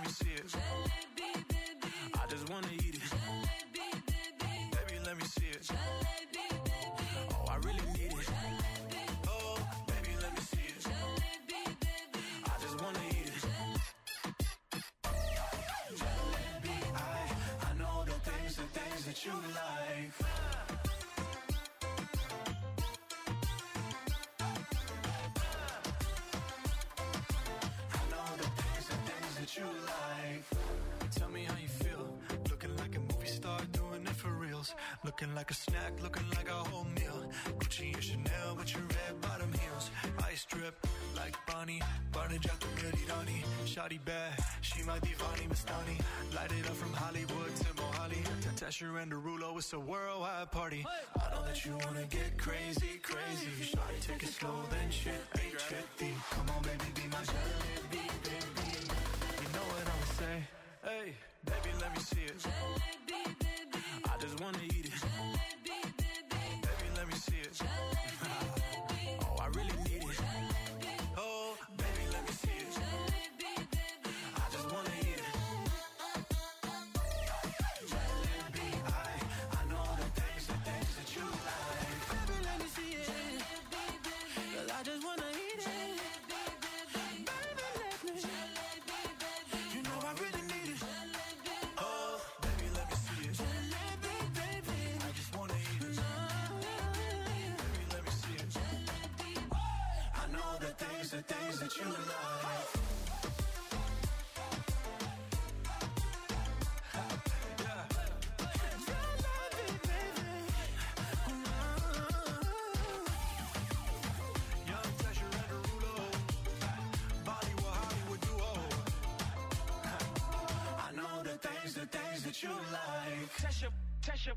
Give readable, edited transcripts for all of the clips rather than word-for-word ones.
let me see it. Jalebi, baby. I just wanna eat it. Jalebi, baby. Baby, let me see it. Jalebi, baby. Oh, I really need it. Jalebi. Oh, baby, let me see it. Jalebi, baby. I just wanna eat it. Jalebi, I know the things that you like. I know the things that you like. Tell me how you feel. Looking like a movie star, doing it for reals. Looking like a snack, looking like a whole meal. Gucci and Chanel with your red bottom heels. Ice drip like Bonnie, Barney Jack Rani. Shawty bad, she my divani Mastani. Light it up from Hollywood to Mohali. Tesher and Derulo, it's a worldwide party. I know that you wanna get crazy, crazy. Shawty, take it slow, then shit, trippy. Come on, baby, be my jalebi, baby. You know what I'ma say? Hey, baby, let me see it. Jalebi, baby. I just wanna eat it. Jalebi, baby. Baby, let me see it. Jalebi, baby. Oh, I really need it. Jalebi. Oh, baby, let me see it. Jalebi, baby. I just wanna eat it. Jalebi, I know the things that you like. Baby, let me see it. Jalebi, baby. 'Cause I just wanna eat it. Jalebi, baby. Baby, let me. Jalebi, baby. You know I really need it. Jalebi. Oh, baby, let me see it. Jalebi, baby. I just wanna eat it. Baby, let me see it. Jalebi. I know the things that you like. Yeah. Jalebi, baby. Young Tesher and Derulo. Bollywood, Hollywood duo. I know the things that you like. Tesher.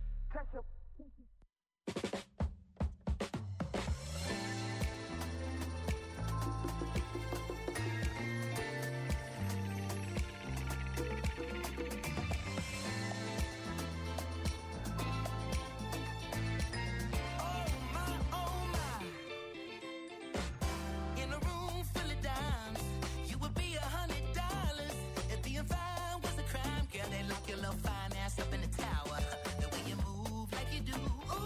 In a room full of dimes, you would be $100. If being fine was a crime, girl, they lock your little fine ass up in the tower. The way you move like you do, ooh,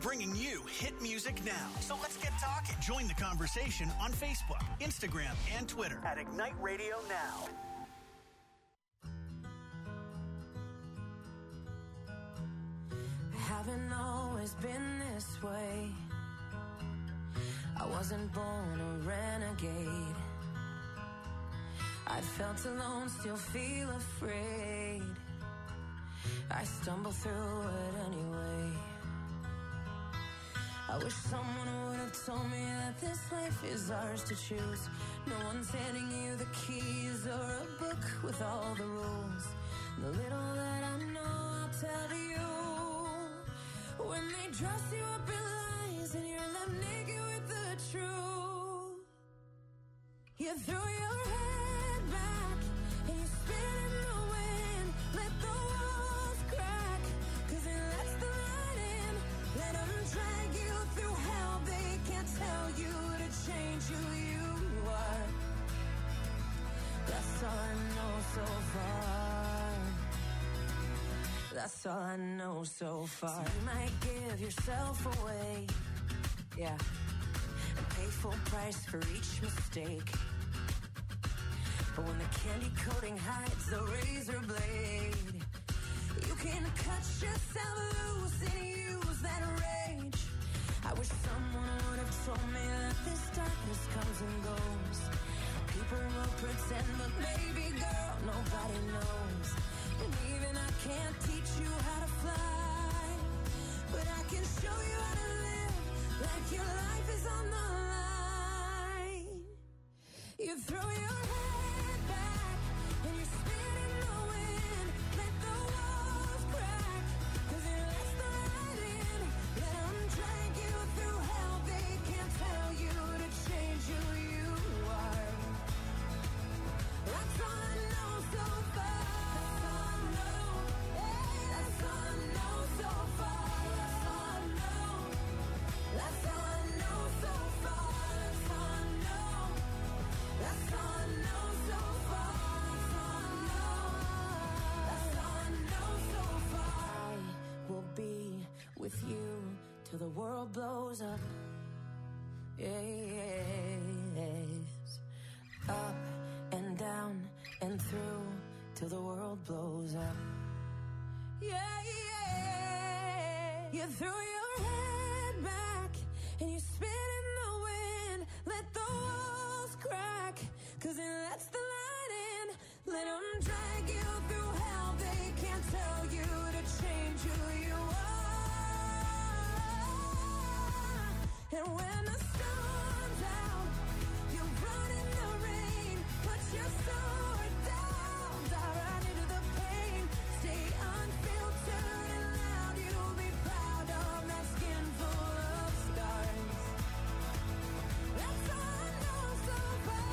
bringing you hit music now. So let's get talking. Join the conversation on Facebook, Instagram, and Twitter at Ignite Radio Now. I haven't always been this way. I wasn't born a renegade. I felt alone, still feel afraid. I stumble through it anyway. I wish someone would have told me that this life is ours to choose. No one's handing you the keys or a book with all the rules. The little that I know, I'll tell you. When they dress you up in lies and you're left naked with the truth, you throw your head back and you spin in the wind. Let the walls crack, 'cause it lets the light in. Let them drag you through hell. They can't tell you to change who you are. That's all I know so far. That's all I know so far. So you might give yourself away, yeah, and pay full price for each mistake. But when the candy coating hides the razor blade, you can cut yourself loose and use that rage. I wish someone would have told me that this darkness comes and goes. People will pretend, but baby girl, nobody knows. And even I can't teach you how to fly, but I can show you how to live like your life is on the line. You throw your head back and you spin in the wind. Let the walls crack, 'cause it lets the light in. Let them drag you through hell. They can't tell you to change who you are. That's all I know so far. That's all I know. Yeah, that's all I know so far. That's all I know. That's all I know so far. That's all I know. That's all I know so far. That's all I know. That's all I know so far. I will be with you till the world blows up. Yes. Up and down and through till the world blows up. Yeah, yeah. You throw your head back and you spin in the wind. Let the walls crack, 'cause it lets the light in. Let them drag you through hell. They can't tell you to change who you are. And when the storm's out, you run in the rain. Put your sword down, dive right into the pain. Stay unfiltered and loud. You'll be proud of that skin full of scars. That's all I know so far.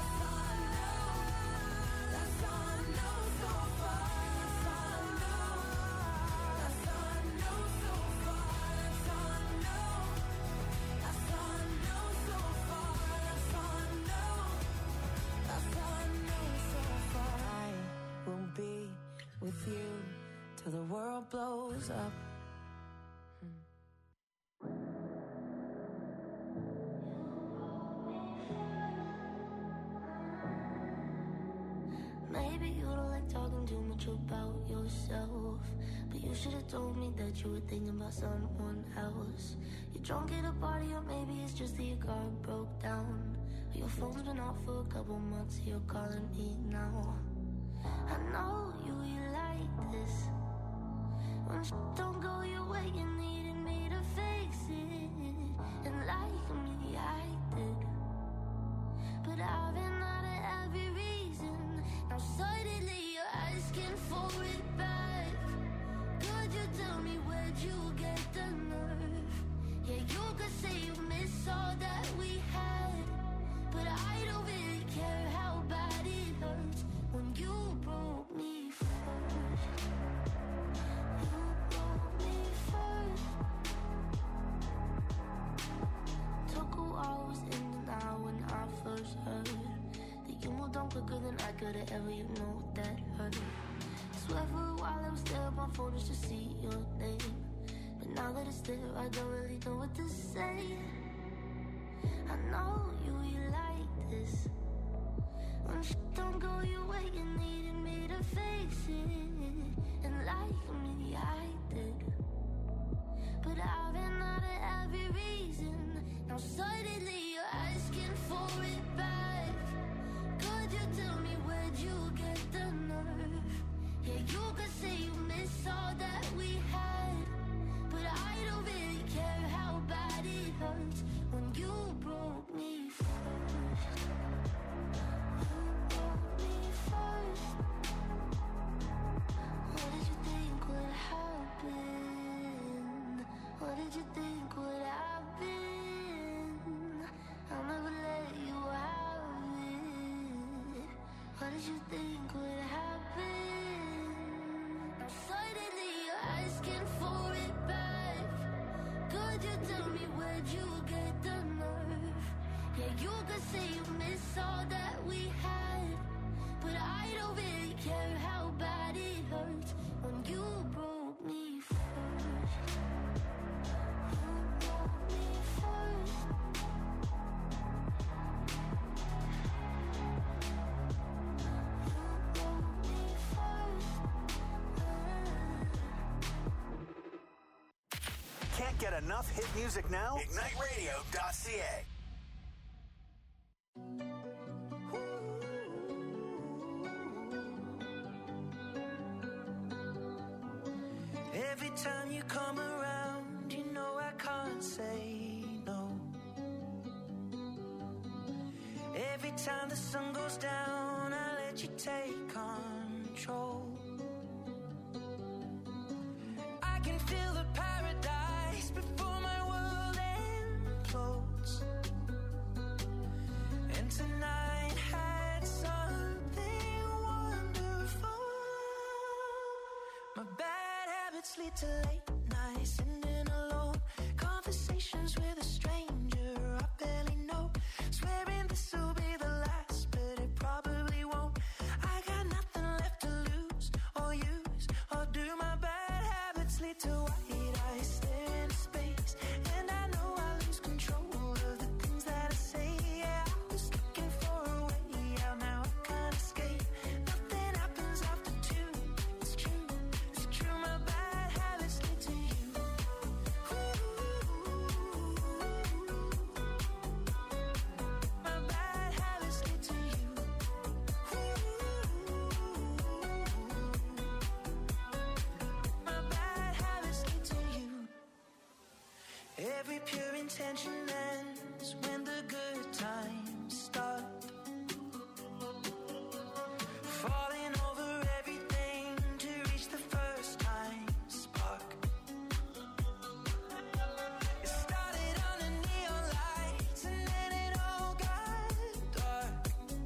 That's all I know. That's all I know so far. That's all I know. That's all I know so far. That's all I know. That's all I know so far. That's all I know. That's all I know so far. I will be with you till the world blows up. Maybe you don't like talking too much about yourself, but you should have told me that you were thinking about someone else. You're drunk at a party, or maybe it's just that your car broke down. Or your phone's been off for a couple months, you're calling me now. I know you like this. When shit don't go your way, you needed me to fix it. And like me, I did. But I've been out of every reason. Now suddenly you're asking for it back. Could you tell me where'd you get the nerve? Yeah, you could say you miss all that we had, but I don't really care how bad it hurts when you broke me first. You broke me first. Took a while, was in denial when I first heard that you moved on quicker than I could've ever, you know that hurt. Swear for a while I was there on my phone just to see your name, but now that it's stare, I don't really know what to say. I know you like this. When shit don't go your way, you needed me to fix it. And like me, I did. But I've been out of every reason. Now suddenly you're asking for it back. Could you tell me where'd you get the nerve? Yeah, you could say you miss all that we had, but I don't really care how bad it hurts when you broke me first. You broke me first. What did you think would happen? What did you think would happen? I'll never let you have it. What did you think would happen? Now suddenly you're asking for it back. Could you tell me where'd you get the nerve? Yeah, you could say you miss all that we had, but I don't really care how bad it hurts when you broke me first. You broke me first. You broke me first. Can't get enough hit music now? IgniteRadio.ca. Every time you come around, you know I can't say no. Every time the sun goes down, I let you take control. I can feel the paradise before my world implodes. And tonight had something wonderful. My bad habits lead to late nights, sitting alone. Conversations with a stranger I barely know. Swearing this will be the last, but it probably won't. I got nothing left to lose or use or do. My bad habits lead to white eyes staring into space, and I know I lose control of the things that I say. Yeah, I was looking for a way out, now I can't escape. Nothing happens after two. It's true, it's true. My bad habits lead to you. My bad habits lead to you. My bad habits lead to you. Every pure intention ends when the good times start. Falling over everything to reach the first time spark. It started on the neon lights and then it all got dark.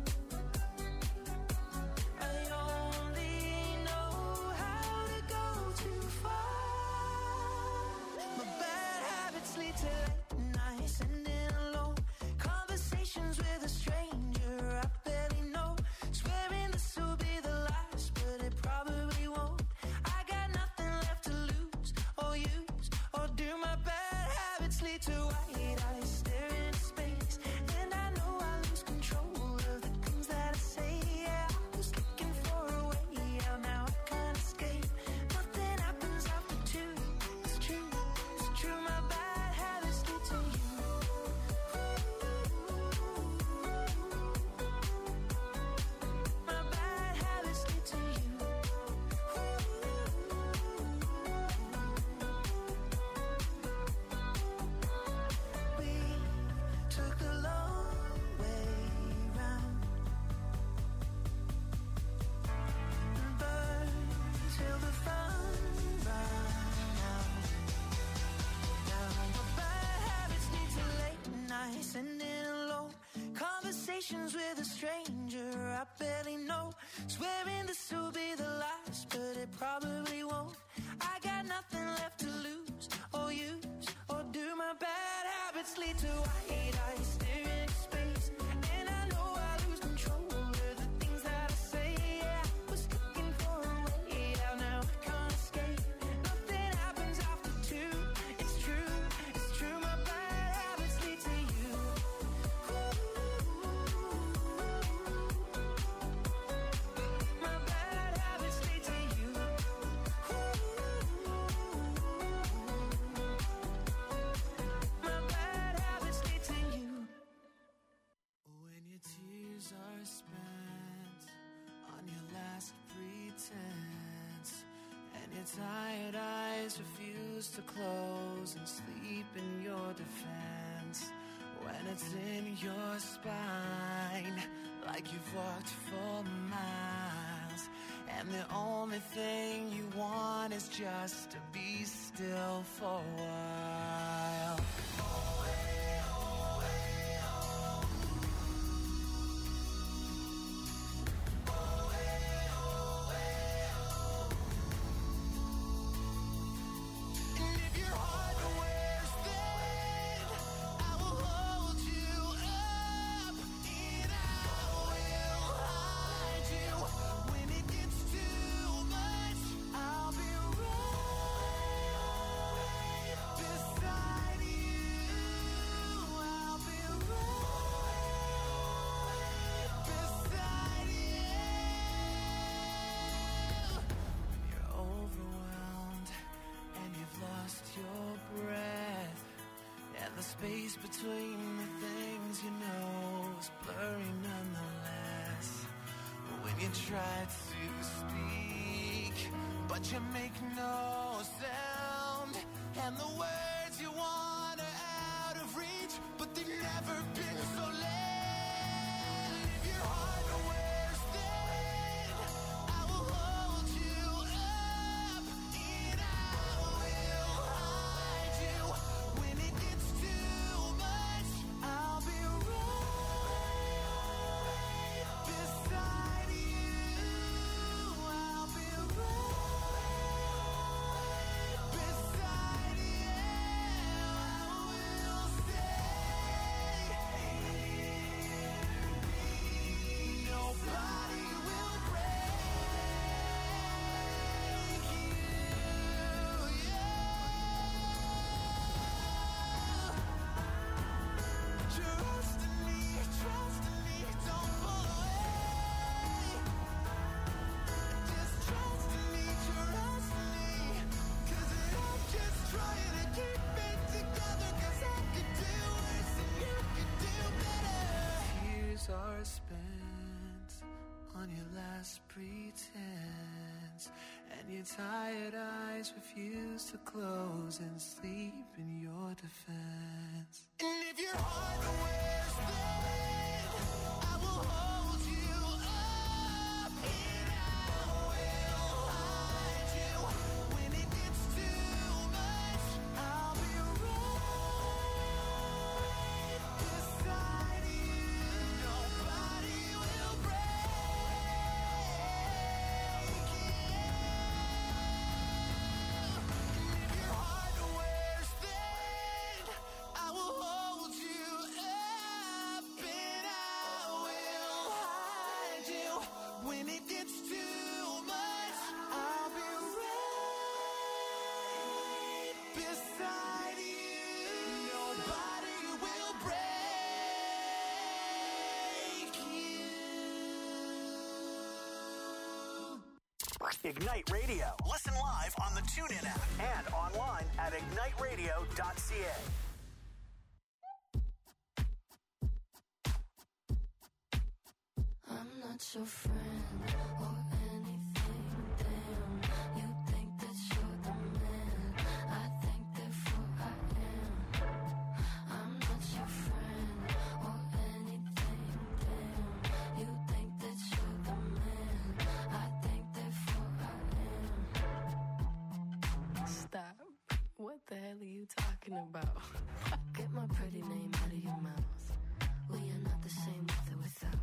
I only know how to go too far. My bad habits lead to late nights, sitting alone. Conversations with a stranger I barely know. Swearing this will be the last, but it probably won't. I got nothing left to lose or use or do. My bad habits lead to white eyes staring into space, and I know I lose control of the things that I say. Yeah, I was looking for a way out, now I can't escape. Nothing happens after two. It's true, it's true. My bad habits lead to you. My bad habits lead to you. We took the long way round and burned till the fun ran out. Now my bad habits lead to late nights, sitting alone. Conversations with a stranger I barely know. Swearing this will be the last, but it probably won't. I got nothing left to lose or use or do. My bad habits lead to white eyes staring into space, and I know I lose control of the things that I say. Yeah, I was looking for a way out, now I can't escape. Nothing happens after two. It's true. tired eyes refuse to close and sleep in your defense. When it's in your spine, like you've walked for miles, and the only thing you want is just to be still for a while. Space between the things you know is blurry nonetheless. When you try to speak, but you make no sound, and the words you want are out of reach, but they've never been so loud. If your heart wears thin, I will hold you up, and I will hide you. When it gets too much, I'll be right beside you. I'll be right beside you. I will stay. Nobody will break you. Trust in me, don't pull away. Just trust in me, 'cause I'm just trying to keep it together, 'cause I could do worse and you could do better. Tears are spent on your last pretense, and your tired eyes refuse to close and sleep in your defense. And if your heart wears thin, I will hold you up, and I will hide you. When it gets too much, I'll be right beside you. Nobody will break you. And if your heart wears thin, I will hold you up, and I will hide you. When it gets too much, I'll be right beside you. Nobody will break you. Ignite Radio. Listen live on the TuneIn app and online at igniteradio.ca. I'm not your friend or anything, damn. You think that you're the man, I think therefore I am. I'm not your friend or anything, damn. You think that you're the man, I think therefore I am. Stop. What the hell are you talking about? Get my pretty name out of your mouth. We are not the same with or without.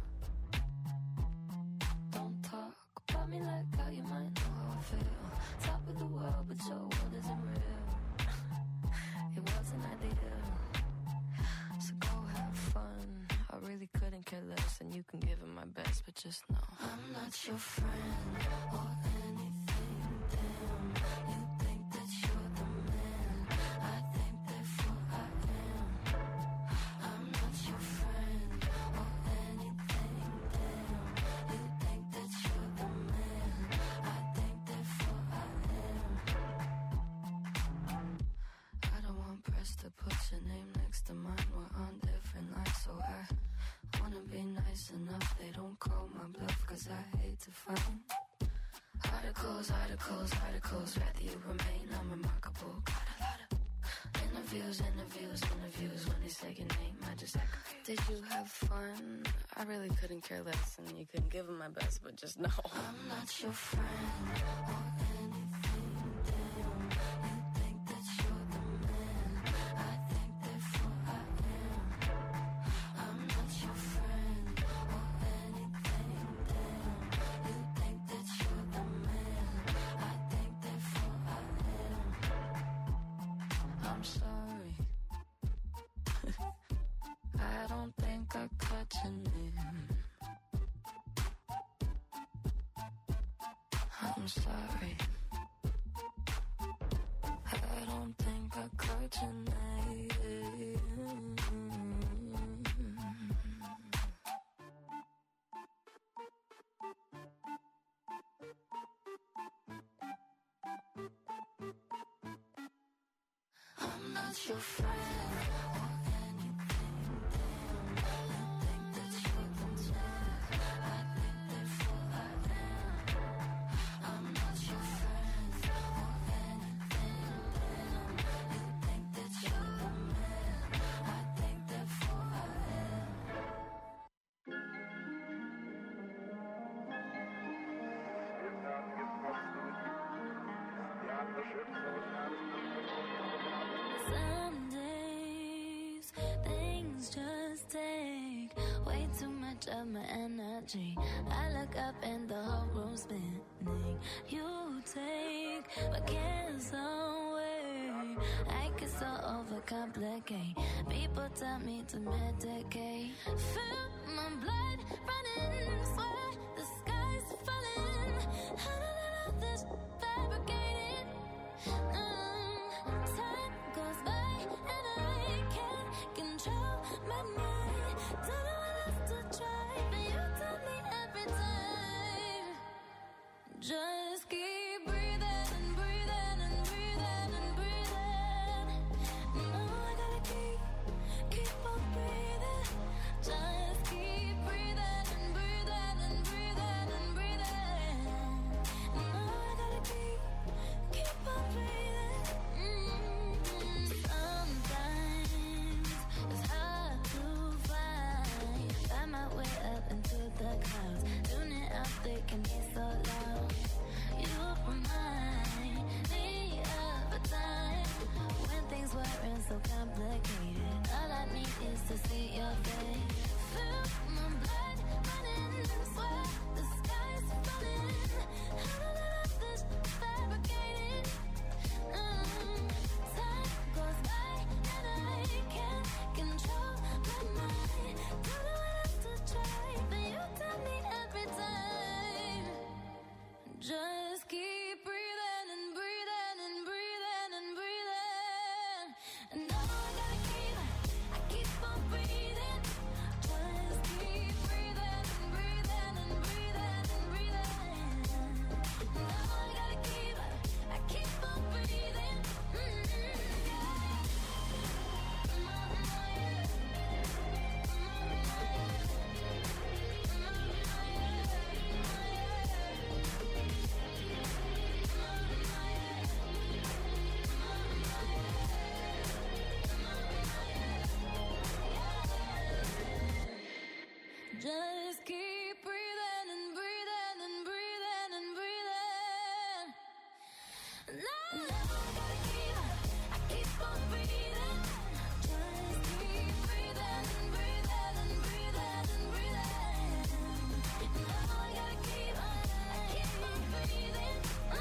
Don't talk about me like how you might know how I feel. Top of the world, but your world isn't real. It wasn't ideal. So go have fun. I really couldn't care less, and you can give it my best, but just know I'm not your friend or anything, damn. You think that you're the man, I think therefore I am. I'm not your friend or anything, damn. You think that you're the man, I think therefore I am. I don't want press to put your name next to mine. We're on different lines, so I wanna be nice enough they don't call my bluff, 'cause I hate to find. Harder Articles, rather you remain unremarkable. Got a lot of interviews. When they say your name, I just act. Did you have fun? I really couldn't care less, and you couldn't give them my best, but just know I'm not your friend or anything. Damn, you think that you're the man. I think therefore I am. I'm not your friend or anything. Damn, you think that you're the man. I think therefore I am. I'm sorry. I don't think I caught your name. I'm sorry. I don't think I caught your name. I'm not your friend. Some days things just take way too much of my energy. I look up and the whole room's spinning. You take my cares away. I get so overcomplicate. People tell me to medicate. Feel my blood running, swear the sky's falling. I don't know this fabricated. Time goes by and I can't control my mind. Don't know what else to try, but you tell me every time. Just keep breathing and breathing and breathing and breathing. No, I gotta keep on breathing. Just keep breathing and breathing and breathing and breathing. No, I gotta keep on breathing. Sometimes it's hard to find my way up into the clouds. Tuning out, they can be so loud. You remind me of a time when things weren't so complicated. All I need is to see your face. Feel my blood running, swear the sky's falling. I don't know this fabricated. Time goes by and I can't control my mind. Don't know what else to try, but you tell me every time. Just keep breathing and breathing and breathing and breathing. And now I gotta keep on breathing. Just keep breathing and breathing and breathing and breathing. Now I gotta keep on breathing. Just keep breathing and breathing and breathing and breathing. Now I gotta keep on breathing. Just keep breathing and breathing and breathing and breathing. Now I gotta keep on breathing.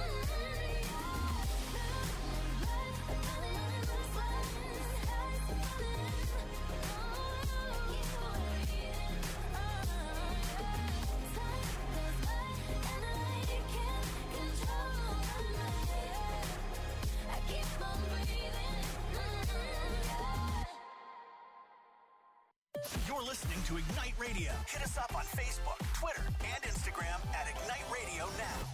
You're listening to Ignite Radio. Hit us up on Facebook, Twitter, and Instagram at Ignite Radio Now.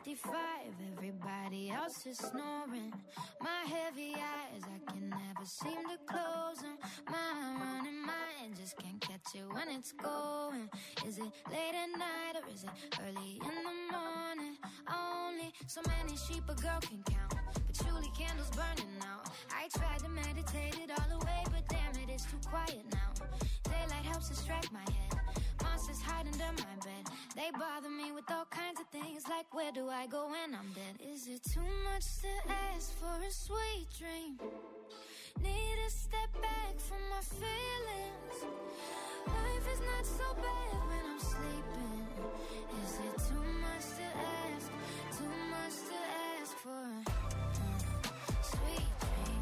55, everybody else is snoring. My heavy eyes, I can never seem to close them. My running mind just can't catch it when it's going. Is it late at night or is it early in the morning? Only so many sheep a girl can count. Patchouli candles burning out. I tried to meditate it all away, but damn it, it's too quiet now. Daylight helps distract my head. Monsters hide under my bed. They bother me with all kinds of things, like where do I go when I'm dead? Is it too much to ask for a sweet dream? Need to step back from my feelings. Life is not so bad when I'm sleeping. Is it too much to ask? Too much to ask for a sweet dream?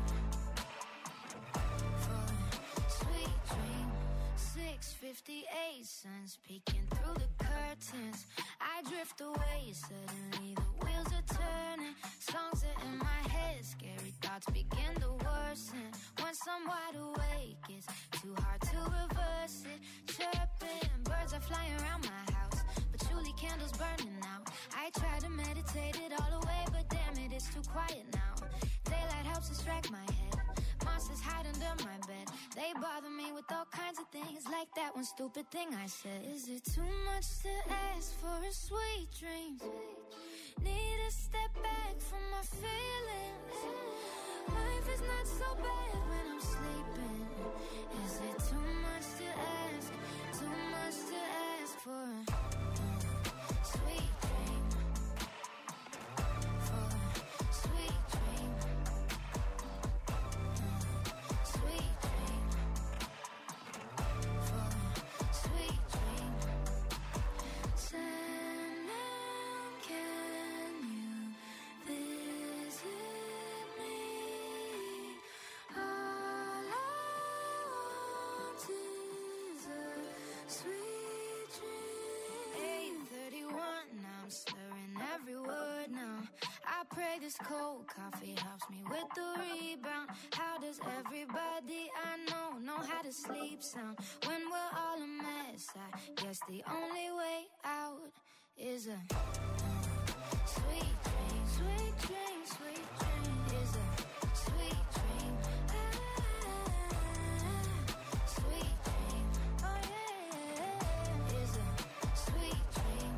For a sweet dream. 6:58, sun's peeking through the curtains. I drift away, suddenly the wheels are turning. Songs are in my head, scary thoughts begin to worsen. Once I'm wide awake, it's too hard to reverse it. Chirping, birds are flying around my house. Patchouli candles burning out. I try to meditate it all away, but damn it, it's too quiet now. Daylight helps distract my head. Monsters hide under my bed. They bother me with all kinds of things, like that one stupid thing I said. Is it too much to ask for a sweet dream? Need to step back from my feelings. Life is not so bad when I'm sleeping. Is it too much to ask? Too much to ask for a sweet dream? For a sweet dream. Sweet dream. For a sweet dream. Sandman, can you visit me? All I want is a sweet dream. 8:31, now I'm slurring every word now. I pray this cold coffee helps me with the rebound. How does everybody I know how to sleep sound? When we're all a mess, I guess the only way out is a sweet dream. Sweet dream, sweet dream. Is a sweet dream. Sweet dream. Oh yeah. Is a sweet dream.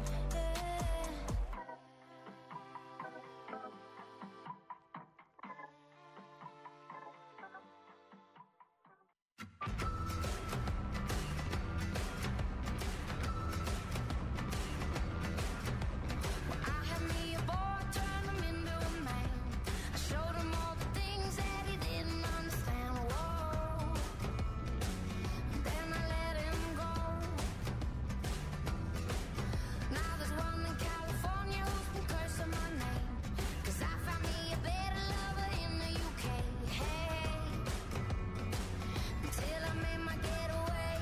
I had me a boy, turned him into a man. I showed him all the things that he didn't understand. Whoa. Then I let him go. Now there's one in California who's been cursing my name. 'Cause I found me a better lover in the UK. Hey, until I made my getaway.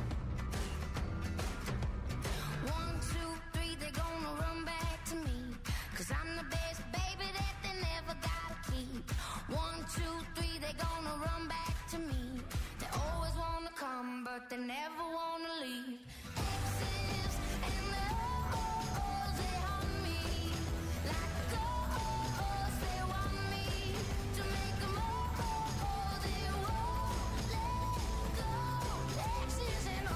1, 2, 3, they're gonna run back to me. 'Cause I'm the best baby that they never gotta keep. 1, 2, 3, they're gonna run back to me. They always wanna come, but they never wanna leave. Exes and the oh-ohs, they haunt me. Like oh-ohs, they want me to make them oh-oh, they won't let go. Exes and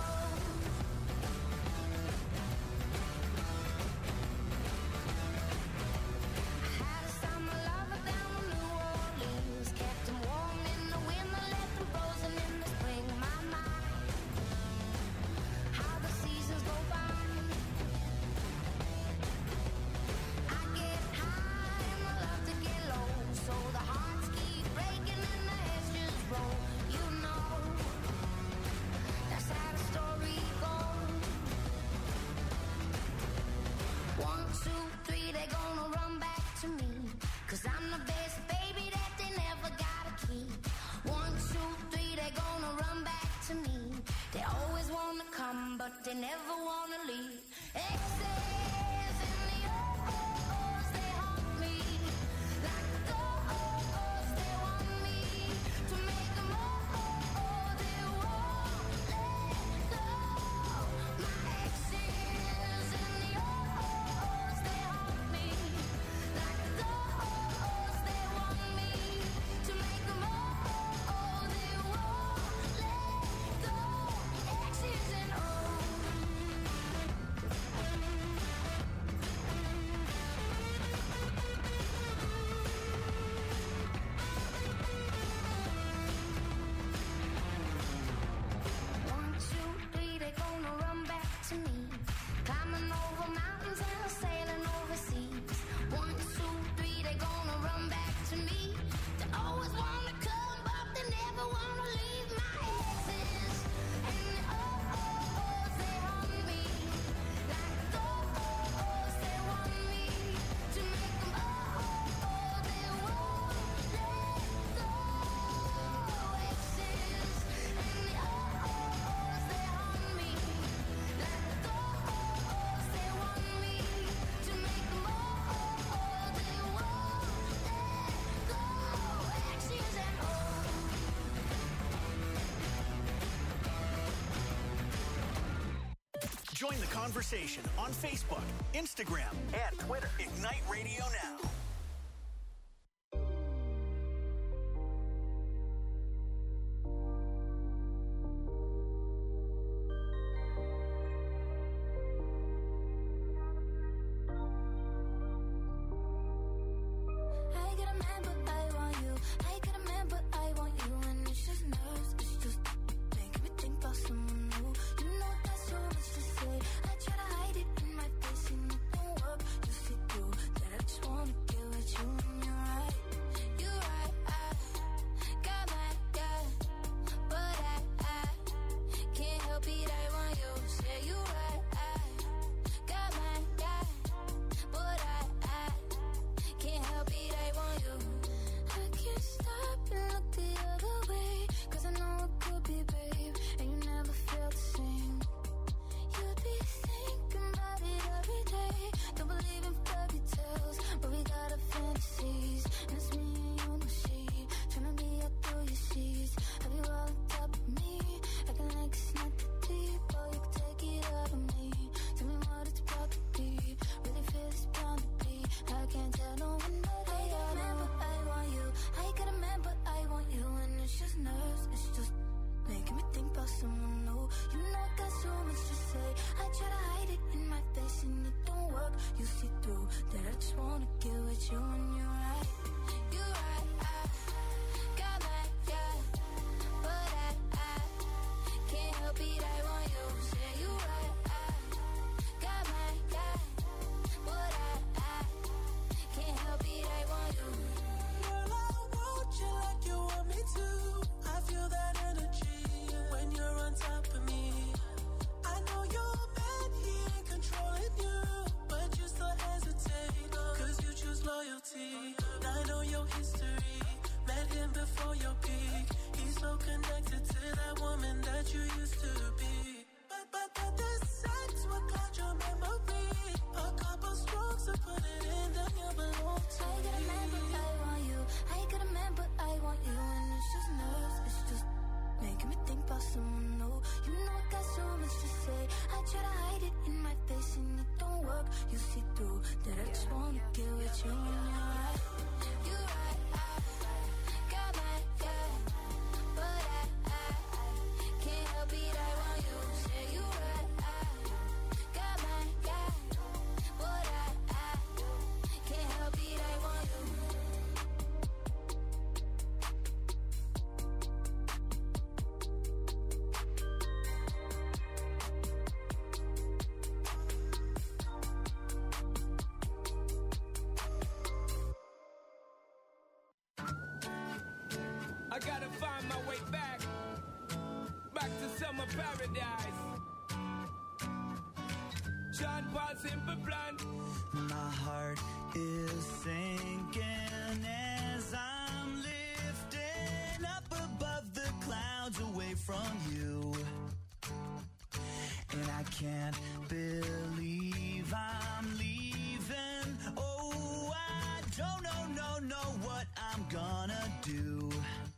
I had a summer lover down in New Orleans. Kept him warm in the winter, left him frozen in the spring. My mind, how the seasons go by. I get high and I love to get low. So the hearts keep breaking and the heads just roll. You know, that's how the story goes. 1, 2, 3, they're gonna run back to me. 'Cause I'm the best baby that they never gotta keep. 1, 2, 3, they're gonna run back to me. They always wanna come, but they never wanna leave. Exes and the oh-ohs, they haunt me. Like oh-ohs, they want me to make them oh-oh, they won't let go. My exes and the oh-ohs, they haunt me. Join the conversation on Facebook, Instagram, and Twitter. Ignite Radio Now. I gotta find my way back to summer paradise. John Paul Simple Plan. My heart is sinking as I'm lifting up above the clouds away from you. And I can't believe I'm leaving. Oh, I don't know what I'm gonna do.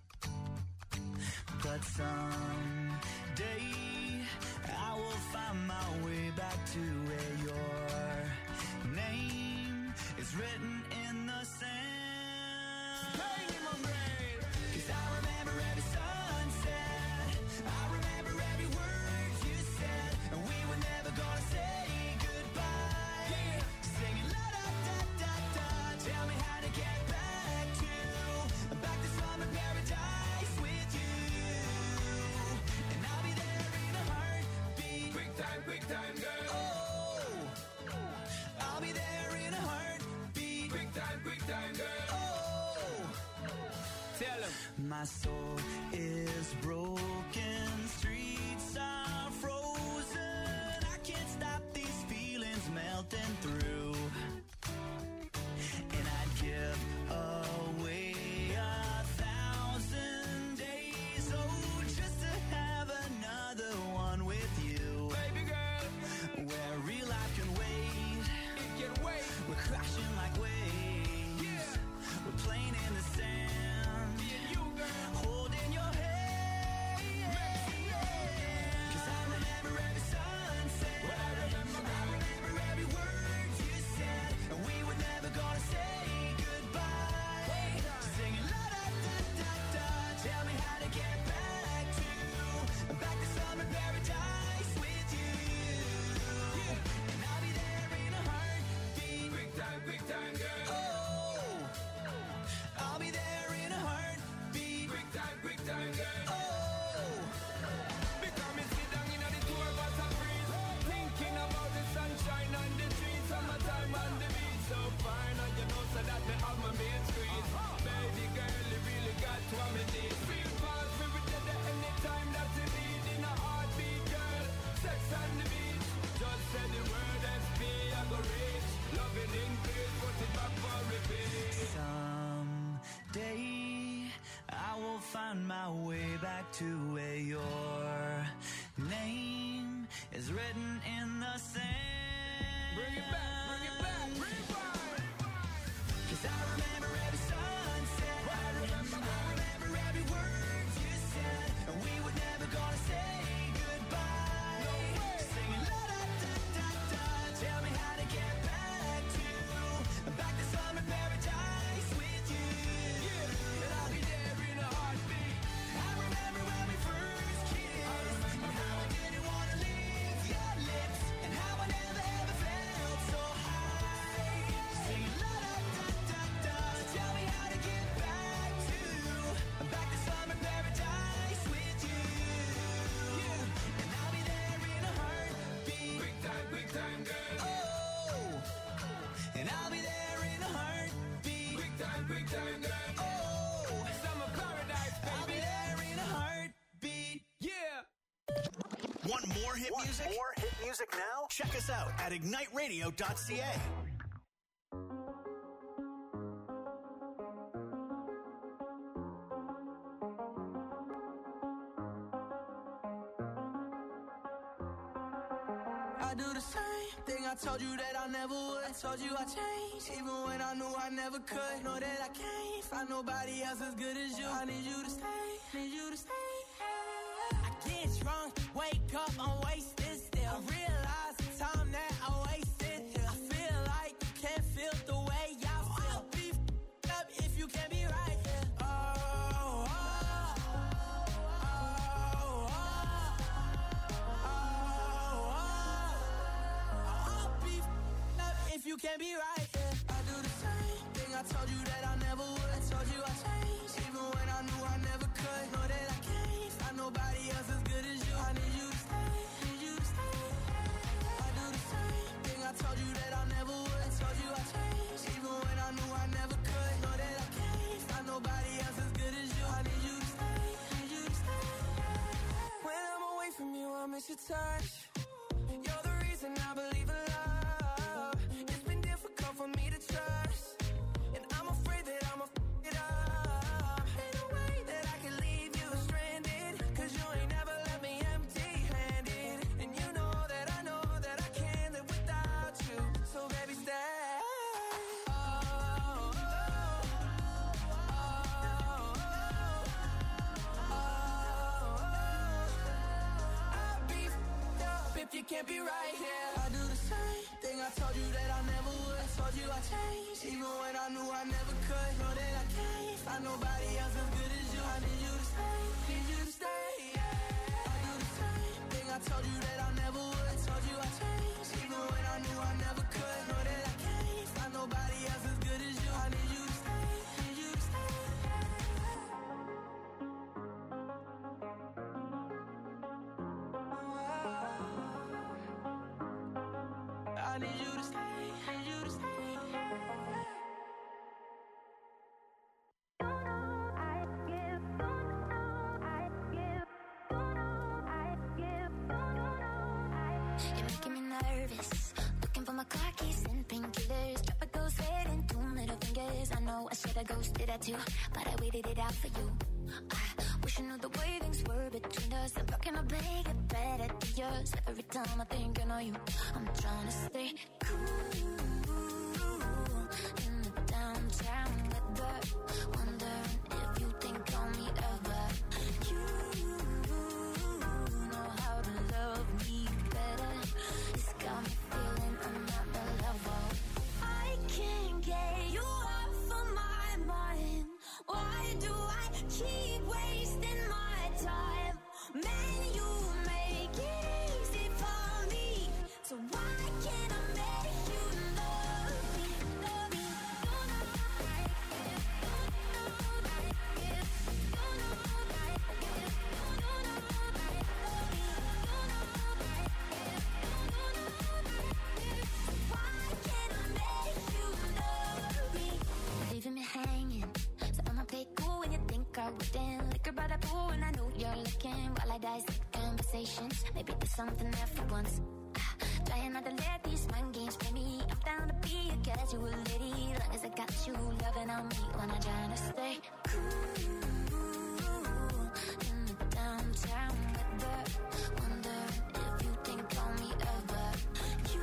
But someday I will find my way back to where your name is written in the sand. Pain in my brain. 'Cause I remember every sunset, I remember every word you said, and we were never gonna say goodbye. Yeah. Singing la da da da da, tell me how to get back to summer paradise with you. And I'll be there in a heartbeat. Quick time, girl. Oh, I'll be there in a heartbeat. Quick time, girl. Oh, Tell him. my soul is broken, streets are frozen. I can't stop these feelings melting through. And I'd give away 1,000 days, oh, just to have another one with you. Baby girl, Where real life can wait, it can wait. we're crashing like waves. Yeah. We're playing in the sand, Me and you, girl. holding your hand. said the word SP, I go reach. Loving in peace, put it back for repeat. Someday I will find my way back to where your name is written in the sand. Bring it back, bring it back, rewind. 'Cause I remember every sunset. I remember every word you said. And we were never gonna say goodbye. No way. Singing la da da da da. Tell me how to get back to summer paradise with you. Yeah, and I'll be there in a heartbeat. I remember when we first kissed. And how I didn't wanna leave your lips. And how I never ever felt so high. Singing la da da da da. Tell me how to get back to summer paradise with you. Yeah, and I'll be there in a heartbeat. Quick time, girl. Oh, and I'll be there in a heartbeat. Quick time, girl. Oh, Summer paradise, I'll be baby. there in a heartbeat. Yeah. Want more hit music? More hit music now? Check us out at igniteradio.ca. I do the same thing I told you that I never would. I told you I changed, even when I knew I never could. Know that I can't find nobody else as good as you. I need you to stay, need you to stay. I get drunk, wake up, I'm wasted still. I realize the time that I wasted here. I feel like you can't feel the way I feel. I'll be f***ed up if you can't be right here. If you can't be right, yeah. I do the same thing I told you that I never would. I told you I changed, even when I knew I never could. Know that I can't find nobody else as good as you. I need you to stay, need you to stay. I do the same thing I told you that I never would. I told you I changed, even when I knew I never could. Know that I can't find nobody else as good as you. I need you to stay, need you to stay. When I'm away from you, I miss your touch. You're the reason I believe in love. It's been difficult for me to trust, and I'm afraid that I'ma f*** it up. Ain't no way that I can leave you stranded, 'cause you ain't never left me empty-handed. And you know that I can't live without you. So baby, stay. I'll be f***ed up if you can't be right here. I do the same thing I told you that I never would. I told you I changed, even when I knew I never could. Know that I can't find nobody else as good as you. I need you to stay, need you to stay. I do the same thing I told you that I never would. I told you I changed, even when I knew I never could. Know that I can't find nobody else as good as you. I need you to stay, need you to stay. I need you to stay, need you to stay. You're making me nervous. Looking for my car keys and painkillers. Drop a ghost head and 2 middle fingers. I know I should have ghosted that too, but I waited it out for you. I wish I knew the way things were between us. I'm rocking my bag, get better to yours. Every time I think I know you, I'm trying to stay cool in the downtown weather. Wondering if you think on me ever. You know how to love me better. It's got me feeling another level. I can't get you off of my mind. Why do I keep wasting my time? Man, you make it easy for me. So why can't I make you love me? Love me. You know I get, you know I get, you know I get, you know I love me. You know I get, you know I get. So why can't I make you love me? Leaving me hanging. So I'ma play cool when you think I wouldn't. Liquor by the pool and I know you're looking. While I dissect conversations, maybe there's something there for once. Trying you a lady, long as I got you loving on me when I'm trying to stay cool in the downtown weather. Wonder if you think on me ever. You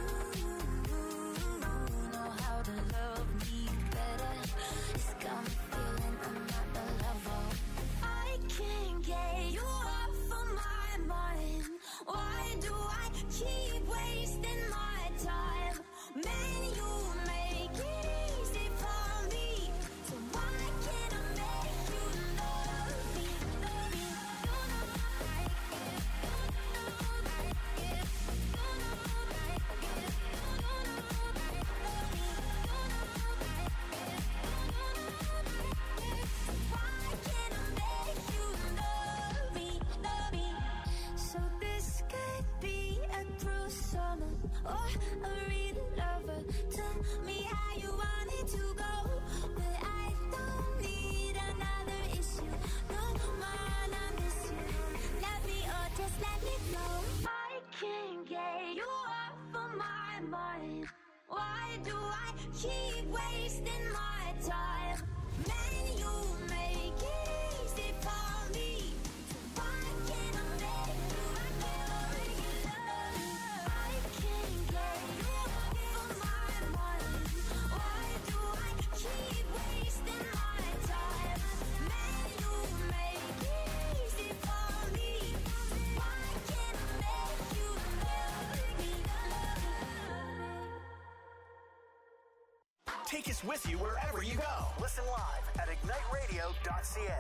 know how to love me better. It's got me feeling I'm not the lover. I can't get you off of my mind. Why do I keep wasting my time? Man, you make it easy for me. So why can't I make you love me? Love me. You know I get. You know I get. You know I get. You know I love me. You know I get. You know I get. So why can't I make you love me? Love me. So this could be a cruel summer or a real lover. Tell me how you want it to go, but I don't need another issue. No man, I miss you. Love me or just let me go. I can't get you off of my mind. Why do I keep wasting my time? Man, you make it easy for me. So why can't I make you love me? I can't get you off of my mind. Why do I keep wasting my time? Man, you make it easy for me. So why can't I make you love me? Take us with you wherever you go. Listen live at igniteradio.ca.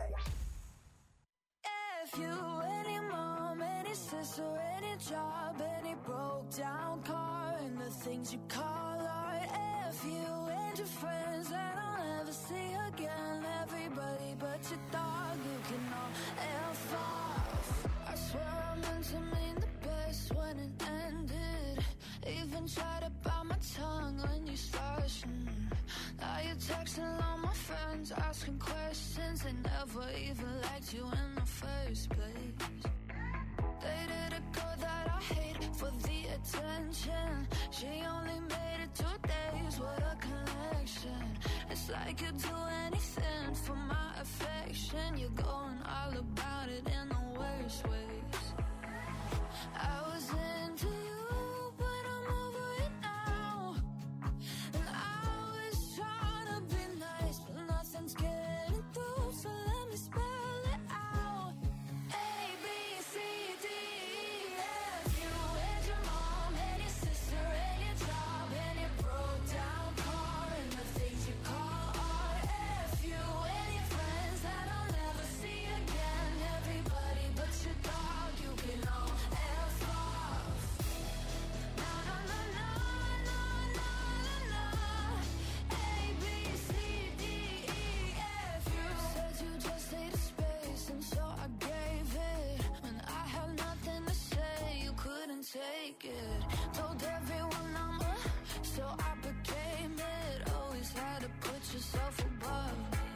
If you, any mom, any sister, any job, any broke down car, and the things you call art. If you and your friends that I'll never see again, everybody but your dog, you can all F off. I swear I meant to mean the best when it ended. Even tried to bite my tongue when you started. Now you're texting all my friends, asking questions. They never even liked you in the first place. Dated a girl that I hate for the attention. She only made it 2 days, what a connection. It's like you'd do anything for my affection. You're going all about it in the worst ways. I was into you, but I'm over it now. And I was trying to be nice, but nothing's getting through, so let me spell it out. A, B, C, D, E, F. You and your mom and your sister and your job and your broke down car and the things you call art. F you and your friends that I'll never see again. Everybody but your dog, you can all F off. No, no, no, no, no, no, no, no. A, B, C, D, E, F. You said you just needed space, and so I gave it. When I had nothing to say, you couldn't take it. Told everyone I'm a, so I became it. Always had to put yourself above me.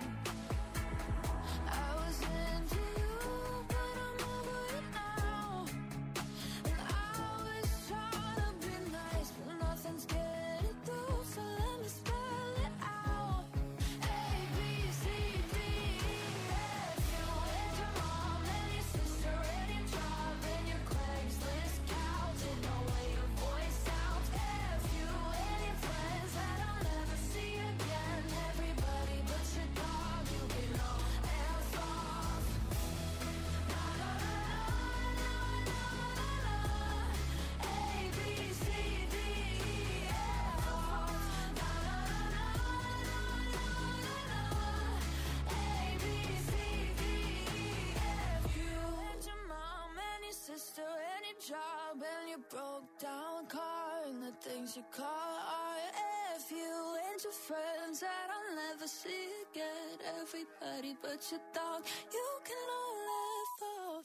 I was into you, but I'm over it now. And I was trying to be nice, but nothing's getting through, so let me spell it out. A, B, C, D, E, F. You and your mom and your sister and your job and your Craigslist couch and the way your voice sounds. F you and your friends that I'll never see again. Everybody but your dog, you can all F off. No, no, no, no, no, no, no. A, B, C, D, E, F off. No, no, no, no, no, no, no. A, B, C, D, E, F. You and your mom and your sister and your job and your broke down car and the things you call art. F you and your friends that I'll never see again. Everybody but your dog, you can all F off.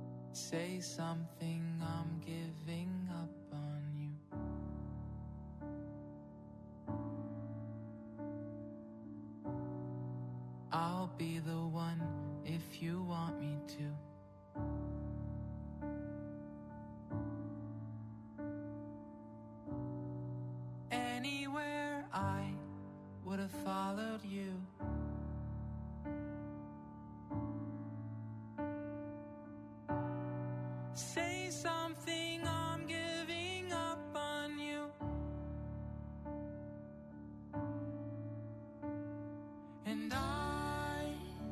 Say something, I'm giving up on you. be the one if you want me to. Anywhere I would have followed you. Say something, I'm giving up on you. And I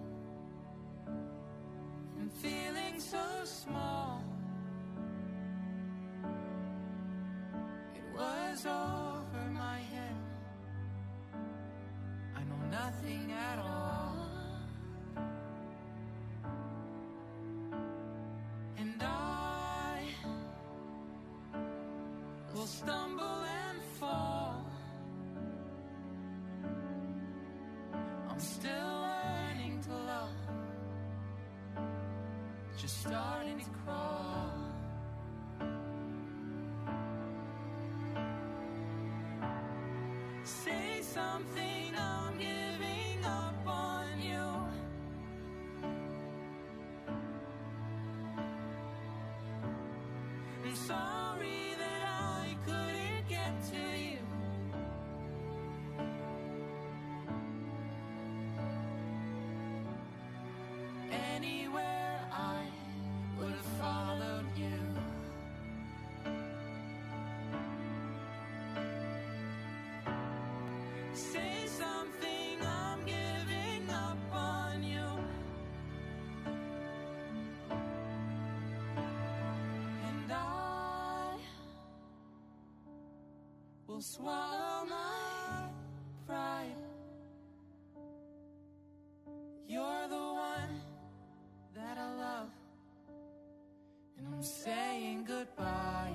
am feeling so small. It was over my head. I know nothing at all. And I will stumble and fall. I'm still learning to love, just starting to crawl. Say something, I'm giving up on you. I'm sorry that I couldn't get to you. Anywhere I would have followed you. Say something, I'm giving up on you. And I will swallow my pride. You're the one that I love, and I'm saying goodbye.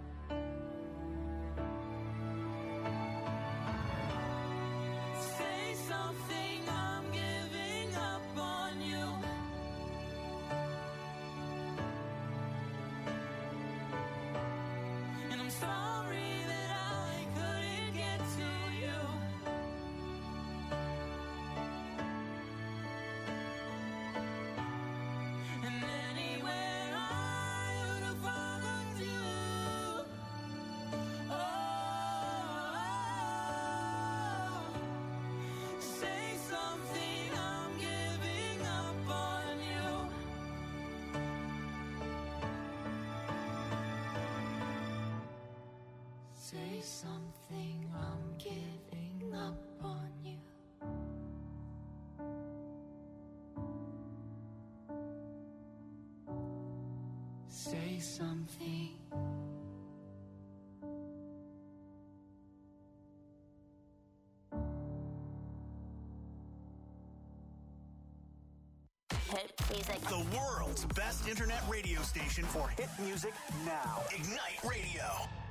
Say something, I'm giving up on you. And I'm sorry that I couldn't get to you. And anywhere I would have followed you. Oh, say something, I'm giving up on you. Say something, I'm giving up on you. Say something. Hit music. The world's best internet radio station for hit music now. Ignite Radio.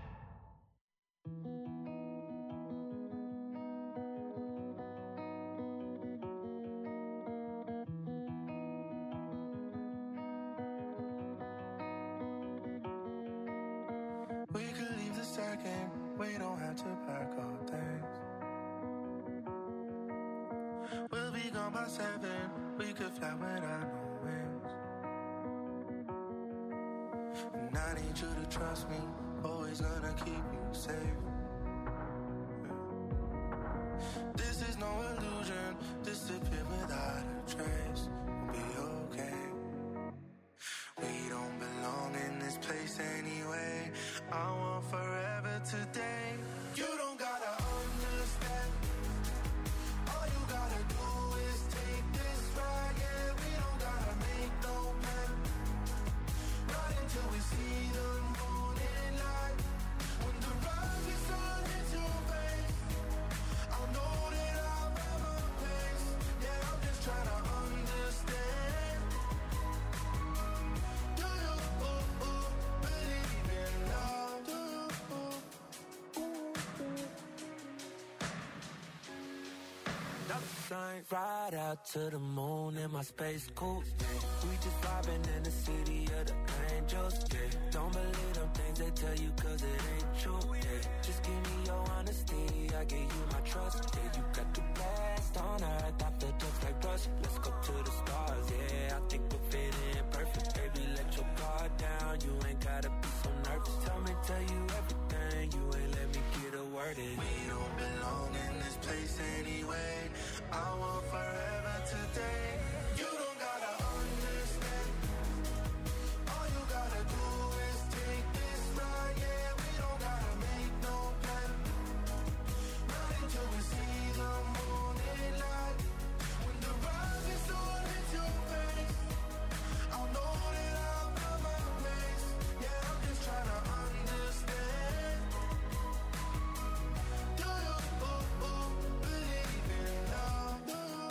We could leave the second, we don't have to pack our things. We'll be gone by 7, we could fly without no wings. And I need you to trust me, always gonna keep you safe. This is no illusion, disappear without a trace. We'll be okay. We don't belong in this place anyway. I want forever today. You don't gotta understand. All you gotta do is take this ride. Yeah, we don't gotta make no plan. Right until we see the morning light. When the rise is on into your face, I'll know that I've ever placed. Yeah, I'm just trying to understand. Do you believe in love? Do you? Night, ride out to the moon in my space coupe. We just vibing in the city of the angels. Yeah. Don't believe them things they tell you, cause it ain't true. Yeah. Just give me your honesty, I give you my trust. Yeah, you got the best on earth, off the just like brush. Let's go to the stars, yeah. I think we're fitting perfect. Baby, let your guard down. You ain't gotta be so nervous. Tell you everything. You ain't let me get a word in. We don't belong in this place anyway. I want forever today. You don't gotta understand. All you gotta do is take this ride, yeah. We don't gotta make no plan. Not until we see the morning light. When the rising sun hits your face, I'll know that I've got my place. Yeah, I'm just trying to understand. Do you believe in love? Do you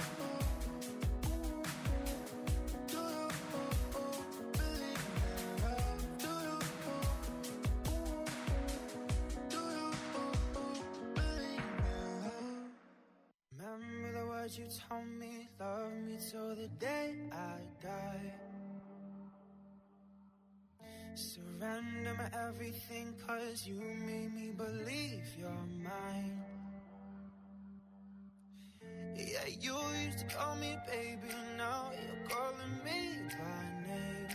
believe in love? Do you believe in love? Remember the words you told me, love me till the day I die. Surrender my everything, 'cause you made me believe you're mine. Yeah, you used to call me baby, now you're calling me by name.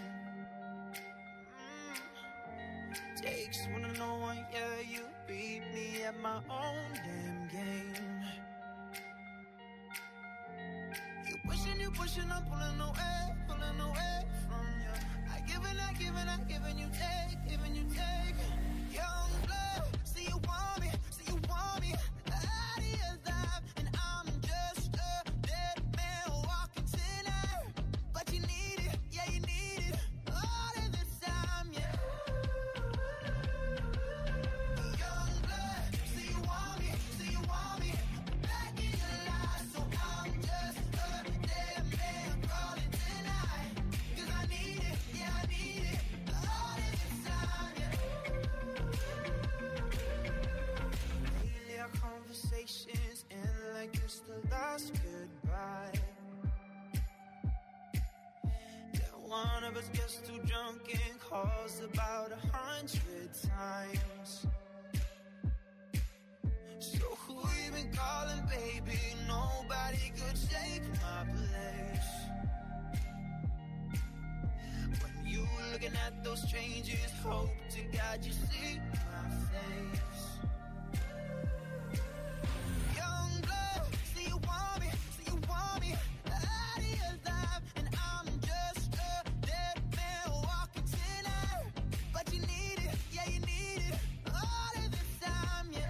Takes one to know one, yeah, you beat me at my own damn game. You pushing, I'm pulling away from you. I giving you take. Young blood, see you want me, out of your life, and I'm just a dead man walking tonight. But you need it, yeah, you need it, all of this time, yeah. Young blood, see you want me, back in your life, so I'm just a dead man calling tonight. 'Cause I need it, yeah, I need it, all of this time, yeah. Lately our conversations end like it's the last goodbye. Yeah, one of us gets too drunk and calls about 100 times. So who you been calling, baby? Nobody could take my place. When you looking at those strangers, hope to God you see my face. Young blood, see you want me, out of your life, and I'm just a dead man walking tonight. But you need it, yeah, you need it, all of this time, yeah.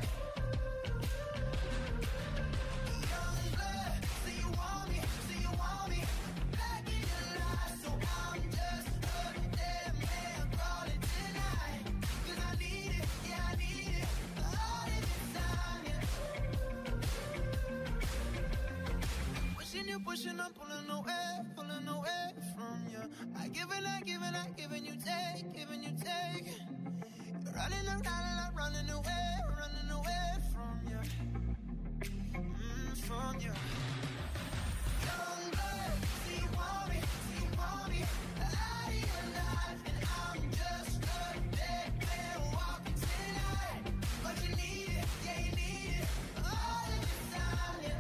Young blood, see you want me, back in your life, so I'm just a dead man calling tonight. 'Cause I need it, yeah, I need it, all of this time, yeah. Pushing, I'm pulling away from you. I giving you take. You're running away from you. From you. Young blood, see you want me, out of your life, and I'm just a dead man walking tonight. But you need it, yeah, you need it, all of this time, yeah.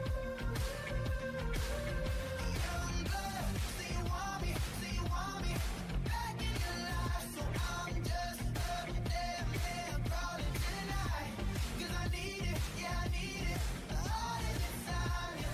Young blood, see you want me, back in your life, so I'm just a dead man calling tonight. 'Cause I need it, yeah, I need it, all of this time, yeah.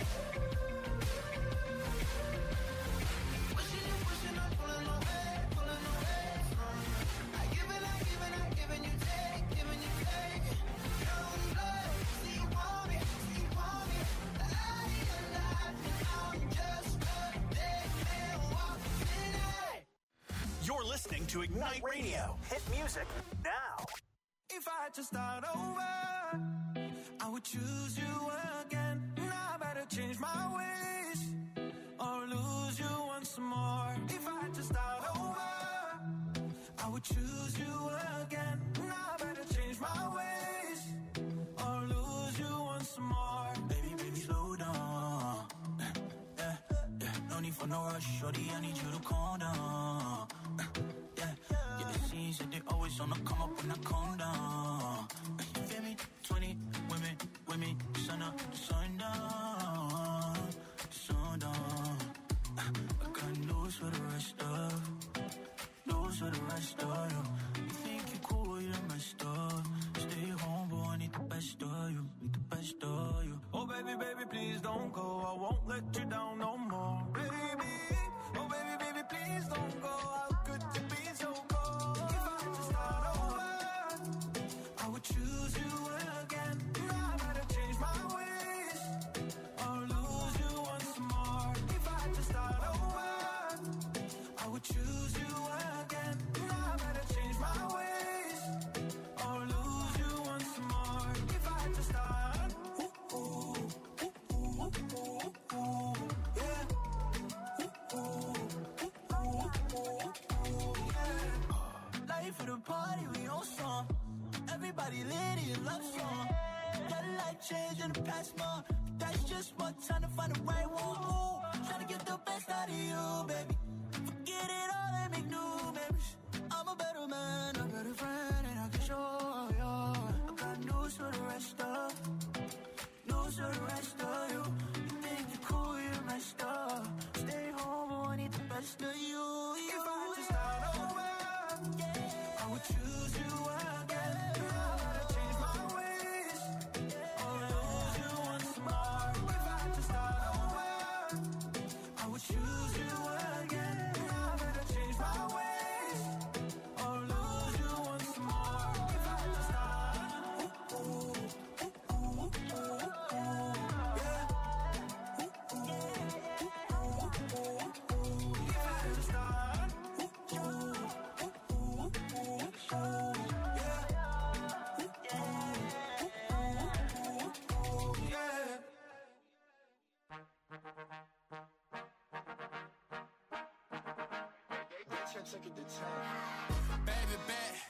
Pushing, I'm pulling away from you. I giving you take. Young blood, see you want me, out of your life, and I'm just a dead man walking tonight. You're listening to Ignite Radio. Hit music now. If I had to start over, I would choose you again. Now I better change my ways or lose you once more. If I had to start over, I would choose you again. Now I better change my ways or lose you once more. Baby, slow down. No need for no rush, shorty, I need you to calm down. Yeah, the scenes that they always on the come up when I calm down. You feel me? 20 women, sun up, sun down. lose for the rest of you. You think you're cool, you're messed up. Stay home, boy, I need the best of you. Need the best of you. Oh baby, baby, please don't go. I won't let you down no more. Baby, oh baby, baby, please don't go. How could you be so cold? If I had to start over, I would choose you again. I better change my ways or lose you once more. If I had to start over, I would choose you again. I better change my ways or lose you once more. If I had to start, yeah. Life of the party, we on song. Everybody lit in love song. Got a life change in the past month. That's just one time to find the right one. Ooh, trying to get the best out of you, baby. Forget it all and make new memories. I'm a better man, a better friend, and I can show you. I got news for the rest of, news for the rest of you. You think you're cool, you're messed up. Stay home, I need the best of you. if I had to start over, I would choose you again. I better change my ways or lose you once more. If I had to start over, I would choose you again. I better change my ways or lose you once more. If I had to start, if I had to start, Baby, bet